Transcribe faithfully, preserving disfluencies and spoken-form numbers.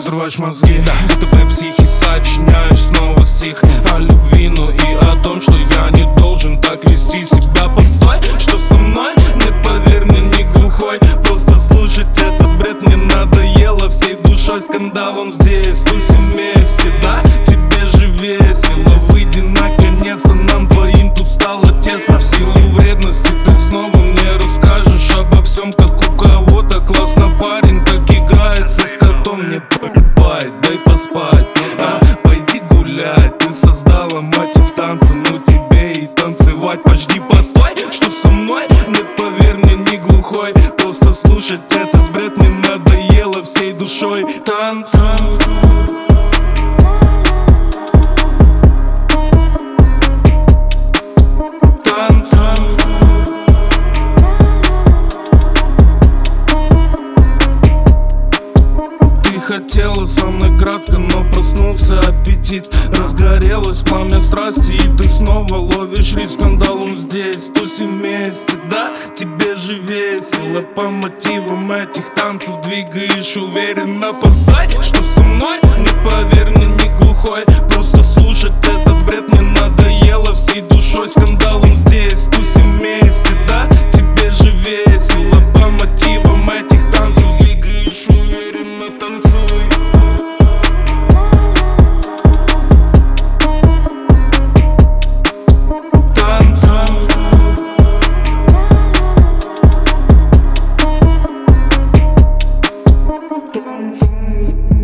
взрываешь мозги. ДТП психи, сочиняешь снова стих о любви, ну и о том, что я не должен так вести себя. Постой, что со мной? Нет, поверь мне, не глухой. Просто слушать этот бред мне надоело всей душой. Скандал, он здесь, тусим вместе, да? Тебе же весело, выйди наконец-то. Нам двоим тут стало тесно. В силу вредности ты снова мне расскажешь обо всем, как у кого-то классно парень так играется с котом. Мне поебать, дай поспать, а, пойди гулять. Ты создала мотив танца, ну тебе и танцевать. Подожди, постой, что со мной? Нет, поверь мне, не глухой. Просто слушать этот бред мне надоело всей душой. Танцуй. Хотела со мной кратко, но проснулся аппетит. Разгорелась пламя страсти, и ты снова ловишь ритм. Скандал, он здесь, тусим вместе, да? Тебе же весело. По мотивам этих танцев двигаешь уверенно. Постой, что со мной? Не поверь мне, не глухой. Просто слушать этот бред мне надоело всей душой. Скандал, он здесь, тусим вместе, да? Тебе же весело. По мотивам этих танцев двигаешь уверенно, танцуй. Dance.